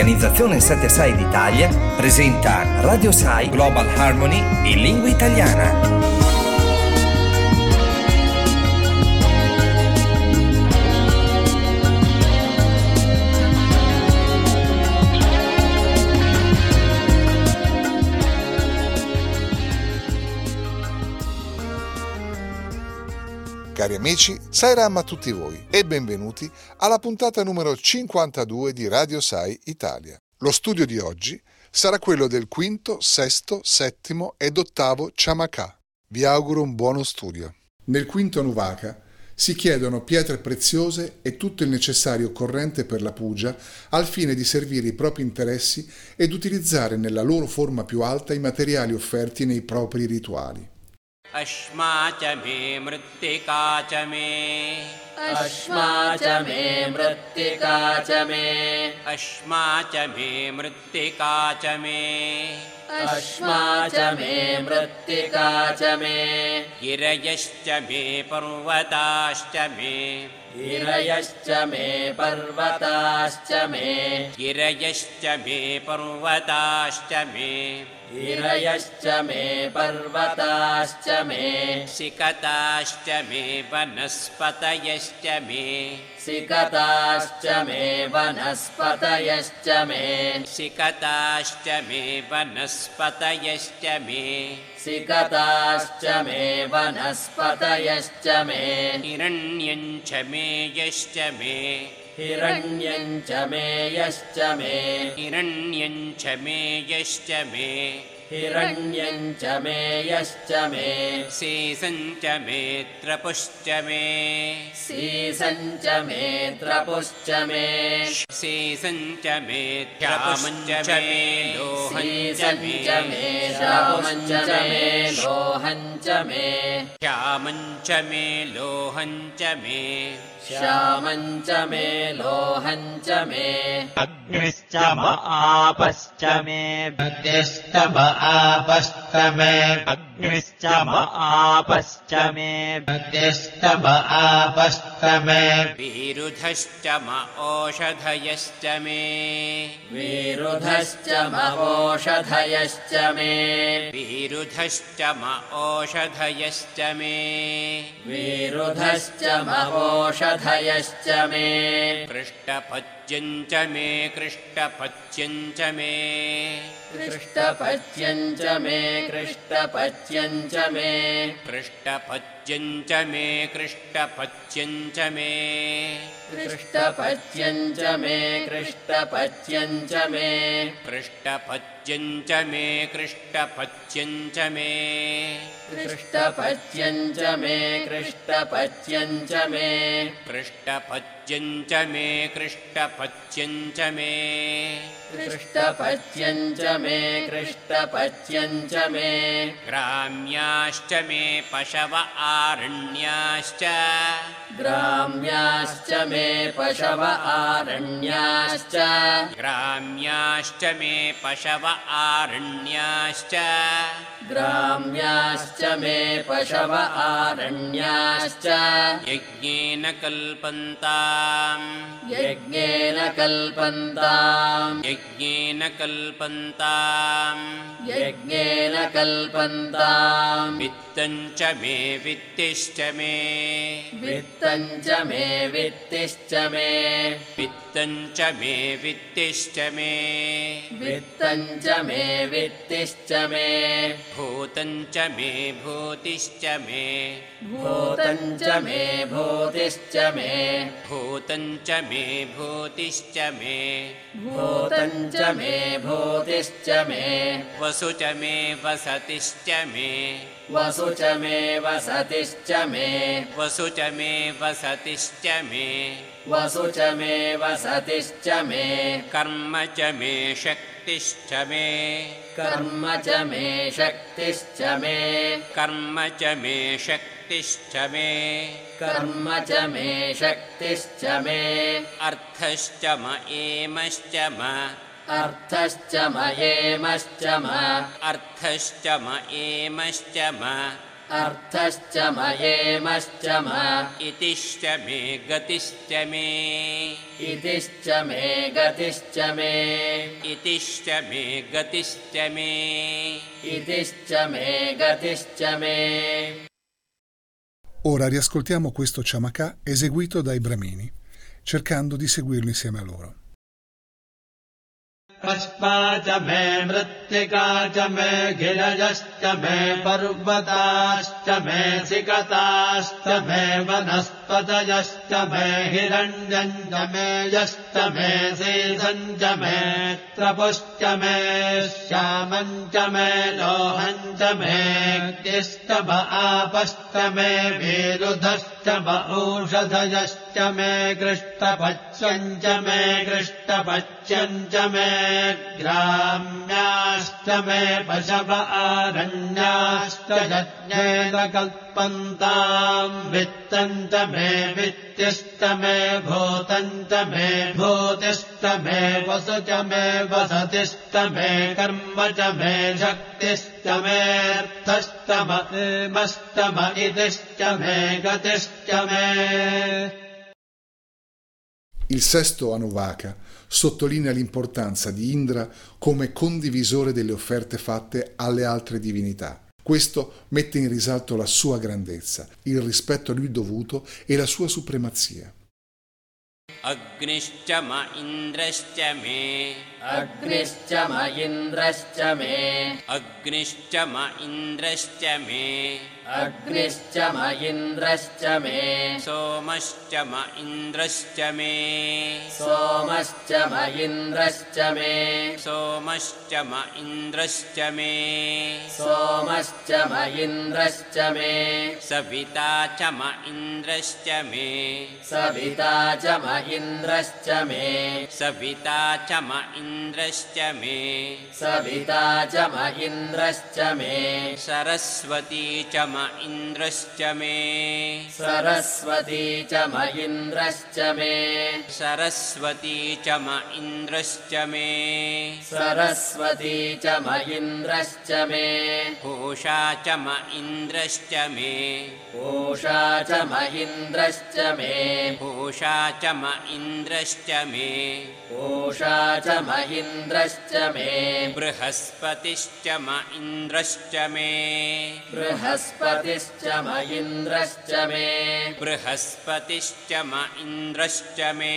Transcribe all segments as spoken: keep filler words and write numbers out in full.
L'organizzazione Sette Sai d'Italia presenta Radio Sai Global Harmony in lingua italiana. Cari amici, Sairam a tutti voi e benvenuti alla puntata numero cinquantadue di Radio Sai Italia. Lo studio di oggi sarà quello del quinto, sesto, settimo ed ottavo Chamakha. Vi auguro un buono studio. Nel quinto Nuvaka si chiedono pietre preziose e tutto il necessario occorrente per la puja al fine di servire i propri interessi ed utilizzare nella loro forma più alta i materiali offerti nei propri rituali. Ashma cha me mrittika cha me Ashma cha me mrittika cha me Ashma cha me mrittika cha me Ashma cha me mrittika cha me Girayascha me parvatascha me Girayascha me parvatascha me Girayascha me parvatascha me Girayascha me parvatascha me Sikatascha me vanaspatayascha me Sikatascha me vanaspatayascha me Sikatascha me vanaspatayascha me Sikatascha me vanaspatayascha me Hiranyancha me yascha me Hiranyancha me yascha me Hiranyancha me yascha me Hiranyancha me yascha me Sesancha me trapushcha me Sesancha me trapushcha me Sesancha me trapushcha me Lohancha Sesancha me me trapushcha me Lohancha me Shyamancha me Lohancha me Shyamancha me Lohancha me Agnischa ma'apascha me Agnischa ma'apascha me Agnischa ma'apascha me Agnischa ma'apascha me Virudhascha ma'oshadhayascha me Virudhascha ma'oshadhayascha me Virudhascha ma'oshadhayascha me Virudhascha ma'oshadhayascha me Krishtapacyancha me Krishtapacyancha me Krishtapacyancha me Krishtapacyancha me Krishtapacyancha me Krishtapacyancha me Krishtapacyancha me Krishtapacyancha me Krishtapacyancha me Krishtapacyancha me Krishtapacyancha me Krishtapacyancha me Krishtapacyancha me Krishtapacyancha me Krishtapacyancha me Krishtapacyancha me Gramyascha me Pashava Aranyascha Gramyascha me Pashava Aranyascha Gramyascha me Pashava Aranyascha Gramyascha me Pashava Aranyascha Yajnena kalpantam Yajnena kalpantam Yajnena kalpantam Yajnena kalpantam Vittancha me Vittishcha me Vittancha me Vittishcha me Vittancha me Vittishcha me Vittancha me Vittishcha me Bhutancha me Bhutishcha me Bhutancha me Bhutishcha me Bhutancha me Bhutishcha me Bhutancha me Bhutishcha me Vasucha me Vasatishcha me Vasucha me Vasatishcha me Vasucha me Vasatishcha me Vasucha me Vasatishcha me Karmacha me Shaktishcha me Karmacha me Shaktishcha me Karmacha me Shaktishcha me Karmacha me Shaktishcha me Arthashcha ma Emascha ma Arthascha ma Emascha ma Arthashcha ma Emascha ma अर्थश्च मयेमश्च म इतिश्च मे गतिश्च मे इतिश्च मे गतिश्च मे इतिश्च मे गतिश्च मे इतिश्च मे गतिश्च मे. Ora riascoltiamo questo ciamacà eseguito dai Bramini, cercando di seguirlo insieme a loro. कस्मा च मे मृत्तिका च मे गिरयश्च मे पर्वताश्च मे सिकताश्च मे वनस्पतयश्च मे हिरण्यम् च मे यश्च मे शेषम् च मे त्रपुश्च मे श्यामम् च मे लोहम् च मे ज्ञश्च म आपश्च मे विरुधश्च म औषधयश्च मे कृष्टपच्यम् च मे कृष्टपच्यम् च मे ग्राम्याश्च मे पशव आरण्याश्च यज्ञेन कल्पन्ताम् वित्तम् च मे वित्तिश्च मे भूतम् च मे भूतिश्च मे वसु च मे वसतिश्च मे कर्म च मे शक्तिश्च मेऽर्थश्च मश्च म इतिश्च मे गतिश्च मे. Il sesto Anuvaka sottolinea l'importanza di Indra come condivisore delle offerte fatte alle altre divinità. Questo mette in risalto la sua grandezza, il rispetto a lui dovuto e la sua supremazia. अग्निश्च म इन्द्रश्च मे अग्निश्च म इन्द्रश्च मे अग्निश्च म इन्द्रश्च मे अग्निश्च म इन्द्रश्च मे सोमश्च म इन्द्रश्च मे सोमश्च म इन्द्रश्च मे सोमश्च म इन्द्रश्च मे सोमश्च म इन्द्रश्च मे सविता च म इन्द्रश्च मे सविता च म इन्द्रश्च मे सविता च म इन्द्रश्च मे सविता च म इन्द्रश्च मे सरस्वती च म इन्द्रश्च मे सरस्वती च म इन्द्रश्च मे सरस्वती च म इन्द्रश्च मे सरस्वती च म इन्द्रश्च मे पूषा च म इन्द्रश्च मे पूषा च म इन्द्रश्च मे पूषा च म इन्द्रश्च मे पूषा च म इन्द्रश्च मे बृहस्पतिश्च म इन्द्रश्च मे बृहस्पतिश्च म इन्द्रश्च मे बृहस्पतिश्च म इन्द्रश्च मे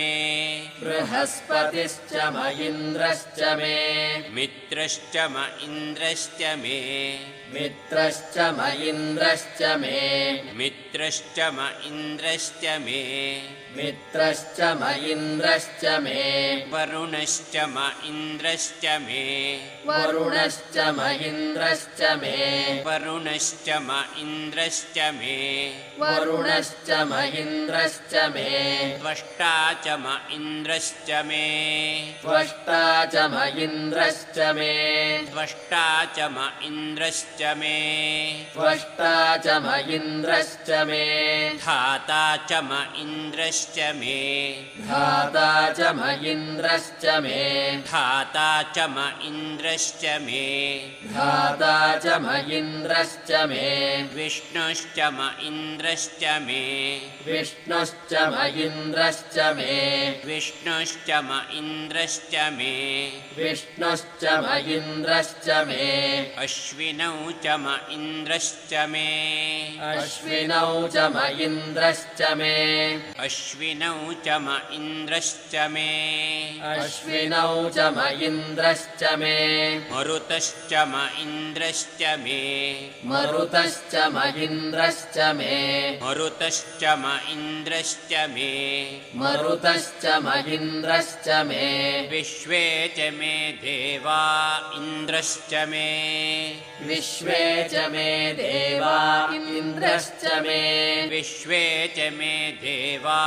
बृहस्पतिश्च म इन्द्रश्च मे मित्रश्च म इन्द्रश्च मे मित्रश्च म इन्द्रश्च मे मित्रश्च म इन्द्रश्च मे मित्रश्च म इन्द्रश्च मे वरुणश्च म इन्द्रश्च मे वरुणश्च म इन्द्रश्च मे वरुणश्च म इन्द्रश्च मे वरुणश्च म इन्द्रश्च मे त्वष्टा च म इन्द्रश्च मे त्वष्टा च म इन्द्रश्च मे त्वष्टा च म इन्द्रश्च मे त्वष्टा च म इन्द्रश्च मे धाता च म इन्द्रश्च मे धाता च म इन्द्रश्च मे धाता च म इन्द्रश्च मे धाता च म इन्द्रश्च मे विष्णुश्च म इन्द्रश्च मे विष्णुश्च म इन्द्रश्च मे विष्णुश्च म इन्द्रश्च मे विष्णुश्च म इन्द्रश्च मे अश्विनौ च म इन्द्रश्च मे अश्विनौ च म इन्द्रश्च मे अश्विनौ च म इन्द्रश्च मे अश्विनौ च म इन्द्रश्च मे मरुतश्च म इन्द्रश्च मे मरुतश्च म इन्द्रश्च मे मरुतश्च म इन्द्रश्च मे मरुतश्च म इन्द्रश्च मे विश्वे च मे देवा इन्द्रश्च मे विश्वे च मे देवा इन्द्रश्च मे विश्वे च मे देवा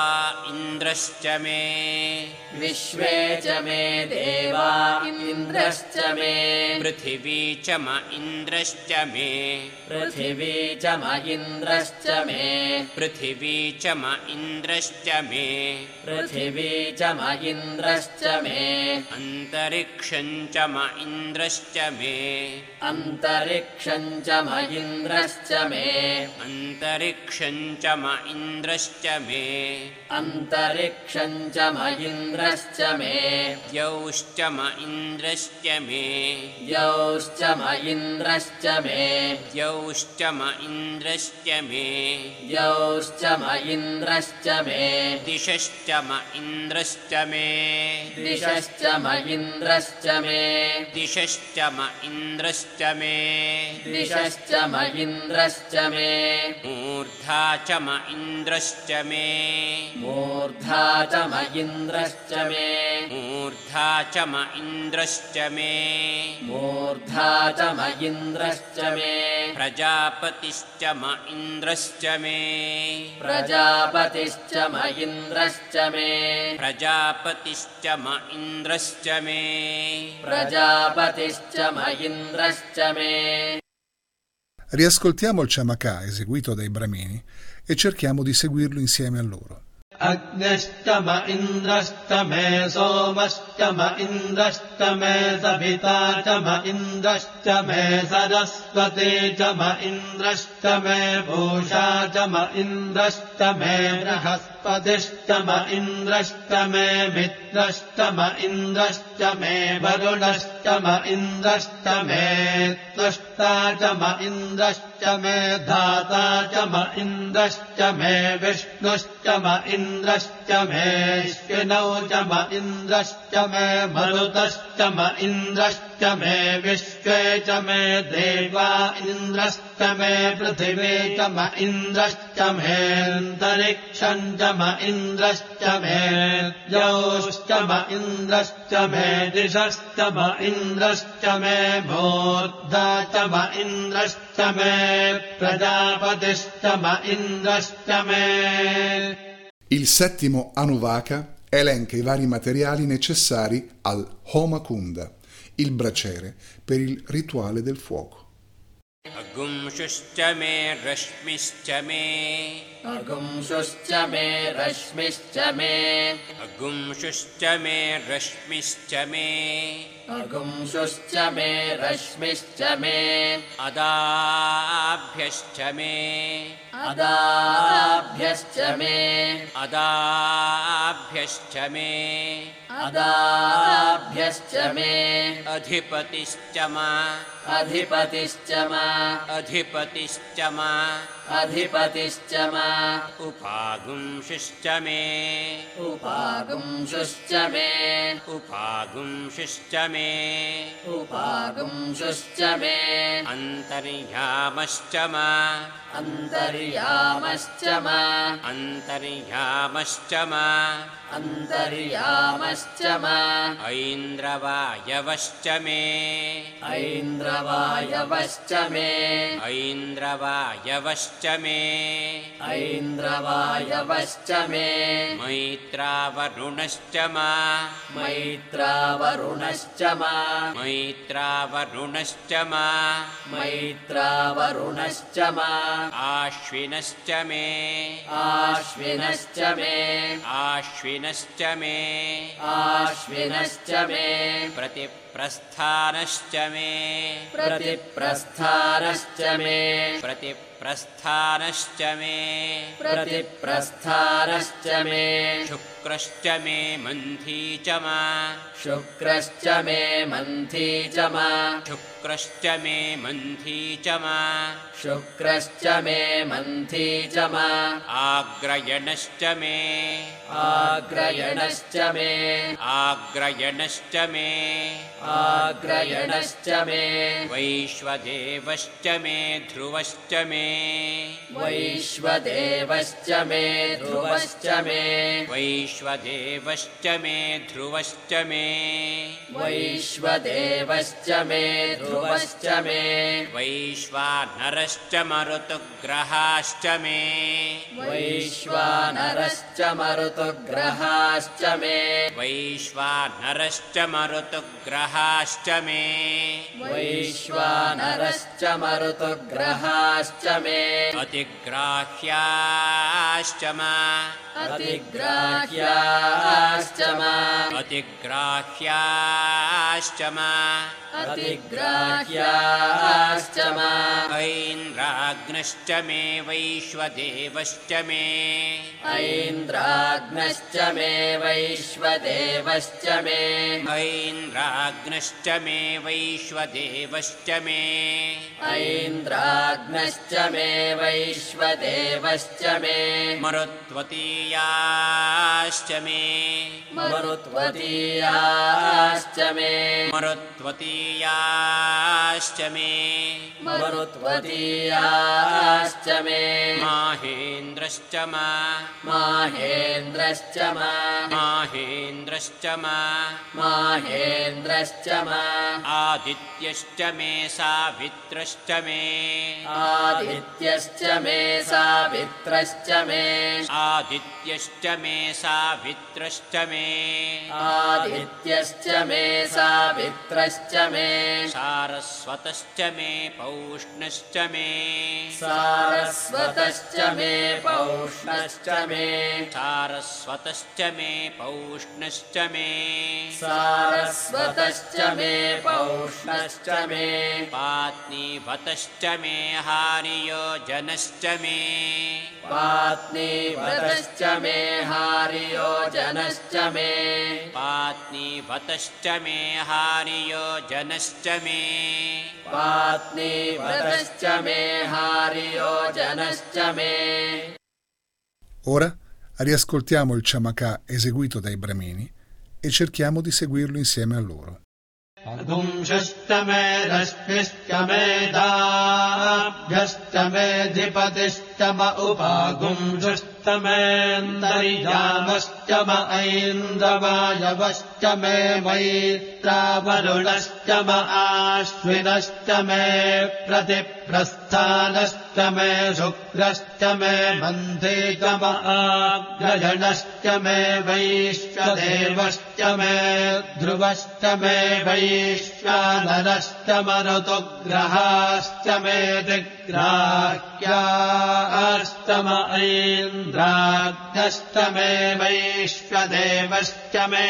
इन्द्रश्च मे विश्वे च मे देवा इन्द्रश्च मे पृथिवी च म इन्द्रश्च मे पृथिवी च म इन्द्रश्च मे पृथिवी च म इन्द्रश्च मे पृथिवी च म इन्द्रश्च मे अन्तरिक्षं च म इन्द्रश्च मे अन्तरिक्षं च म इन्द्रश्च मे अन्तरिक्षं च म इन्द्रश्च मे अन्तरिक्षं च म इन्द्रश्च मे द्यौश्च म इन्द्रश्च मे द्यौश्च म इन्द्रश्च मे द्यौश्च म इन्द्रश्च मे द्यौश्च म इन्द्रश्च मे दिशश्च म इन्द्रश्च मे दिशश्च म इन्द्रश्च मे दिशश्च म इन्द्रश्च मे दिशश्च म इन्द्रश्च मे मूर्धा च म इन्द्रश्च मे मूर्धा च म इन्द्रश्च मे मूर्धा च म इन्द्रश्च मे मूर्धा च म इन्द्रश्च मे प्रजापतिश्च म इन्द्रश्च मे प्रजापतिश्च म इन्द्रश्च मे प्रजापतिश्च म इन्द्रश्च मे प्रजापतिश्च म इन्द्रश्च मे. Riascoltiamo il Ciamacà eseguito dai Bramini e cerchiamo di seguirlo insieme a loro. अग्निश्च म इन्द्रश्च मे सोमश्च म इन्द्रश्च मे सविता च म इन्द्रश्च मे सरस्वती च म इन्द्रश्च मे पूषा च म इन्द्रश्च मे बृहस्पतिश्च म इन्द्रश्च मे मित्रश्च म इन्द्रश्च मे वरुणश्च म इन्द्रश्च मे त्वष्टा च म इन्द्रश्च मे धाता च म इन्द्रश्च मे विष्णुश्च म इन्द्रश्च मे श्विनौ च म इन्द्रश्च मे मरुतश्च म इन्द्रश्च मे विश्वे च मे देवा इन्द्रश्च मे पृथिवी च म इन्द्रश्च मेऽन्तरिक्षम् च म इन्द्रश्च मे द्यौश्च म इन्द्रश्च मे दिशश्च म इन्द्रश्च मे मूर्धा च म इन्द्रश्च मे प्रजापतिश्च म इन्द्रश्च मे. Il settimo Anuvaka elenca i vari materiali necessari al Homa Kunda, il braciere per il rituale del fuoco. अगुंशुश्च मे रश्मिश्च मे अगुंशुश्च मे रश्मिश्च मे अगुंशुश्च मे रश्मिश्च मे अगुंशुश्च मे रश्मिश्च मे अदाभ्यश्च मे अदाभ्यश्च मे अदाभ्यश्च मे अदाभ्यश्च मे अधिपतिश्च म अधिपतिश्च म अधिपतिश्च म अधिपतिश्च म उपागुंशुश्च मे उपागुंशुश्च मे उपागुंशुश्च मे उपागुंशुश्च मे अन्तर्यामश्च म अन्तर्यामश्च म अन्तर्यामश्च म अन्तर्यामश्च म ऐन्द्रवायवश्च मे ऐन्द्रवायवश्च मे ऐन्द्रवायवश्च मे ऐन्द्रवायवश्च मे मैत्रावरुणश्च म मैत्रावरुणश्च म मैत्रावरुणश्च म मैत्रावरुणश्च म आश्विनश्च मे आश्विनश्च मे आश्विनश्च मे आश्विनश्च मे प्रतिप्रस्थानश्च मे प्रतिप्रस्थानश्च मे प्रतिप्रस्थानश्च मे प्रतिप्रस्थानश्च मे शुक्रश्च मे मन्थी च म शुक्रश्च मे मन्थी च म शुक्रश्च मे मन्थी च म शुक्रश्च मे मन्थी च म आग्रयणश्च मे आग्रयणश्च मे आग्रयणश्च मे आग्रयणश्च मे वैश्वदेवश्च मे ध्रुवश्च मे वैश्वदेवश्च मे ध्रुवश्च मे वैश्वदेवश्च मे ध्रुवश्च मे वैश्वदेवश्च मे ध्रुवश्च मे वैश्वानरश्च मरुतुग्रहाश्च मे वैश्वानरश्च मरुतुग्रहाश्च मे वैश्वानरश्च मरुतुग्रहाश्च मे वैश्वानरश्च मरुतुग्रहाश्च मे अतिग्राह्याश्च मा अतिग्राह्याश्च मा अतिग्राह्याश्च मा अतिग्राह्याश्च मा ऐन्द्राग्नश्च मे वैश्वदेवश्च मे ऐन्द्राग्नश्च मे वैश्वदेवश्च मे ऐन्द्राग्नश्च मे वैश्वदेवश्च मे ऐन्द्राग्नश्च मे वैश्वदेवश्च मे मरुत्वतीयाश्च मे मरुत्वतीयाश्च मे मरुत्वतीयाश्च मे मरुत्वतीयाश्च मे माहेन्द्रश्च मा माहेन्द्रश्च मा माहेन्द्रश्च मा माहेन्द्रश्च मा आदित्यश्च मे सावित्रश्च मे आदित्यश्च मे सावित्रश्च मे आदित्यश्च मे सावित्रश्च मे आदित्यश्च मे सावित्रश्च मे सारस्वतश्च मे पौष्णश्च मे सारस्वतश्च मे पौष्णश्च मे सारस्वतश्च मे पौष्णश्च मे सारस्वतश्च मे पौष्णश्च मे पात्नीवतश्च मे हारियोजनश्च मे पात्नीवतश्च मे हारियोजनश्च मे पात्नीवतश्च मे हारियोजनश्च मे पात्नीवतश्च मे हारियोजनश्च मे. Ora riascoltiamo il ciamacà eseguito dai Bramini e cerchiamo di seguirlo insieme a loro. अगुंशष्टमे रश्मिष्टमेधाभ्यष्टमेधिपतिष्टम उपागुंशष्टमेन्दर्यामष्टम ऐन्द्रवायवष्टमे मैत्रावरुणष्टम आश्विनष्टमे प्रतिप्रस्थानष्टमे शुक्रष्टमे मन्थेतम आग्रजणष्टमे वैश्वदेवष्टमे ध्रुवष्टमे वैश्वानरष्टमरुतुग्रहाष्टमे दिग्राह्याष्टम ऐन्द्राग्नष्टमे वैश्वदेवष्टमे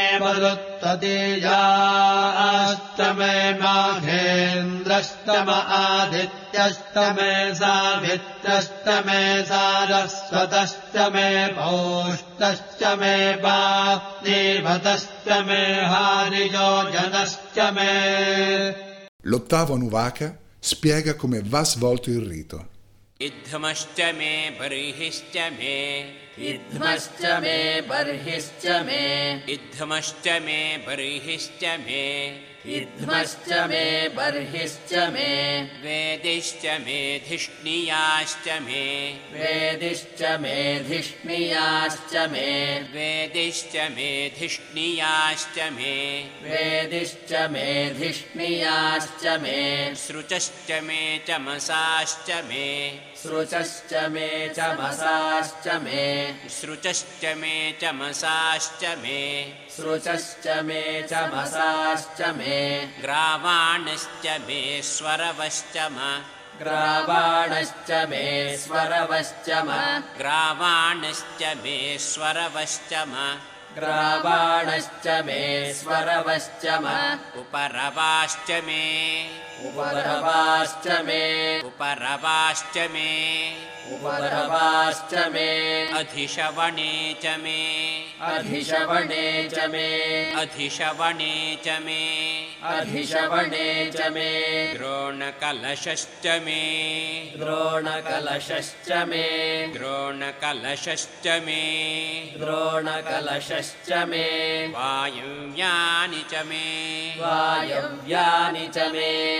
मरुत्वतीयाष्टमे माघेन्द्रष्टम आदित्यष्टमे सावित्रष्टमे सारस्वतष्टमे पौष्णष्टमे पाप्नीवतष्टमे हारियोजनष्टमे. L'ottavo Anuvaka spiega come va svolto il rito. इद्धमश्च मे बर्हिश्च मे इद्धमश्च मे बर्हिश्च मे इद्धमश्च मे बर्हिश्च मे इद्धमश्च मे बर्हिश्च मे वेदिश्च मे धिष्णियाश्च मे वेदिश्च मे धिष्णियाश्च मे वेदिश्च मे धिष्णियाश्च मे वेदिश्च मे धिष्णियाश्च मे सृचश्च मे चमसाश्च मे सृचश्च मे चमसाश्च मे सृचश्च मे चमसाश्च मे सृचश्च मे चमसाश्च मे ग्रावाणश्च मे स्वरवश्च म ग्रावाणश्च मे स्वरवश्च म ग्रावाणश्च मे स्वरवश्च म ग्रावाणश्च मे स्वरवश्च म उपरवाश्च मे उपरवाश्च मे उपरवाश्च मे उपरवाश्च मे अधिशवणे च मे अधिशवणे च मे अधिशवणे च मे अधिशवणे च मे द्रोणकलशश्च मे द्रोणकलशश्च मे द्रोणकलशश्च मे द्रोणकलशश्च मे वायव्यानि च मे वायव्यानि च मे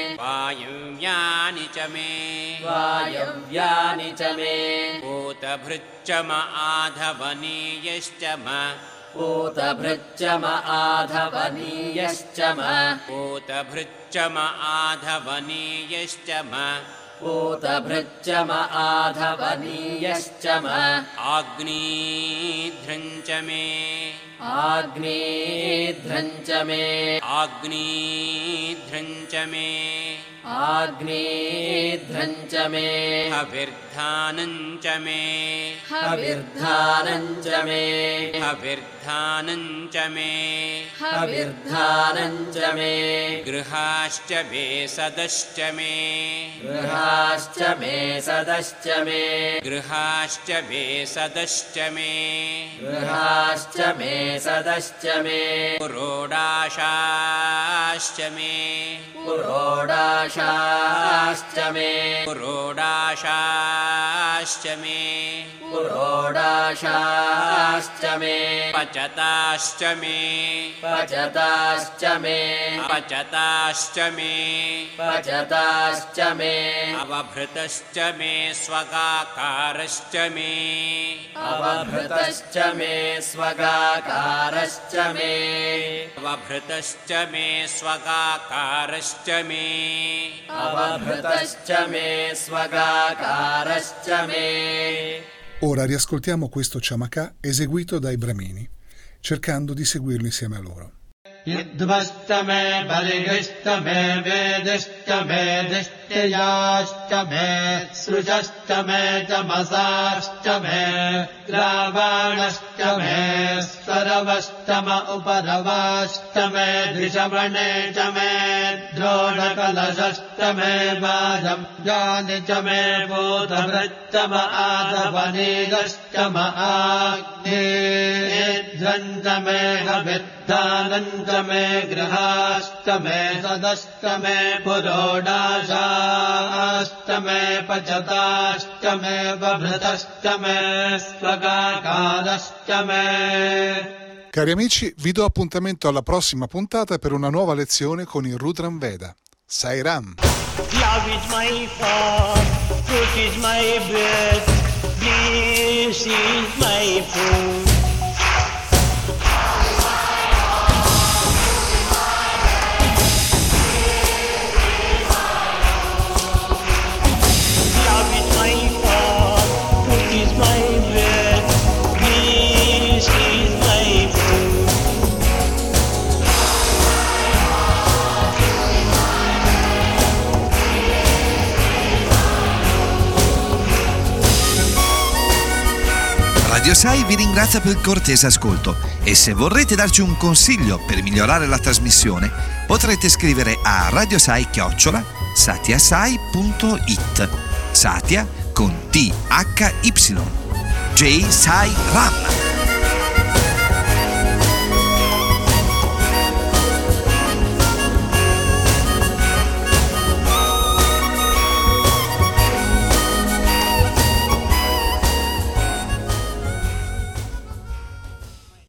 वायव्यानि च मे वायव्यानि च मे पूतभृच्चम आधवनीयश्च म पूतभृच्चम आधवनीयश्च म पूतभृच्चम आधवनीयश्च म पूतभृच्चम आधवनीयश्च म आग्नेध्रञ्च मे आग्नेध्रञ्च मे आग्नेध्रञ्च मे आग्नेध्रञ्च मे हविर्धानञ्च मे हविर्धानञ्च मे हविर्धानञ्च मे हविर्धानञ्च मे गृहाश्च बेसदश्च मे गृहाश्च मे सदश्च मे गृहाश्च बेसदश्च मे गृहाश्च मे सदश्च मे पुरोडाशाश्च मे पुरोडाशाश्च मे पुरोडाशाश्च मे पुरोडाशाश्च मे पचताश्च मे पचताश्च मे पचताश्च मे पचताश्च मे अवभृतश्च मे स्वगाकारश्च मे अवभृतश्च मे स्वगाकारश्च मे अवभृतश्च मे स्वगाकारश्च मे अवभृतश्च मे स्वगाकारश्च मे. Ora riascoltiamo questo ciamacà eseguito dai Bramini, cercando di seguirlo insieme a loro. युद्ध्वश्च मे बलिघश्च मे वेदश्च मे दिष्ट्याश्च मे सृजश्च मे चमसाश्च मे रावणश्च मे सरवश्च म उपरवाश्च मे दृशमणे च मे द्रोणकलशश्च मे वाजव्यानि च मे भूतभृच्च म आधवनीगश्च म आग्नेध्रञ्च मे हविर्धानञ्च मे गृहाश्च मे सदश्च मे पुरोडाशाश्च मे पचताश्च मे बभृतश्च मे स्वगाकारश्च मे. Cari amici, vi do appuntamento alla prossima puntata per una nuova lezione con il Rudram Veda. Sai Ram! Love is my fault, truth is my breath, bliss is my food. Love is my fault, truth is my breath, bliss is my food. Radio Sai vi ringrazia per il cortese ascolto e se vorrete darci un consiglio per migliorare la trasmissione potrete scrivere a radiosai chiocciola satiasai punto it. Satia con T H Y. J Sai Ram.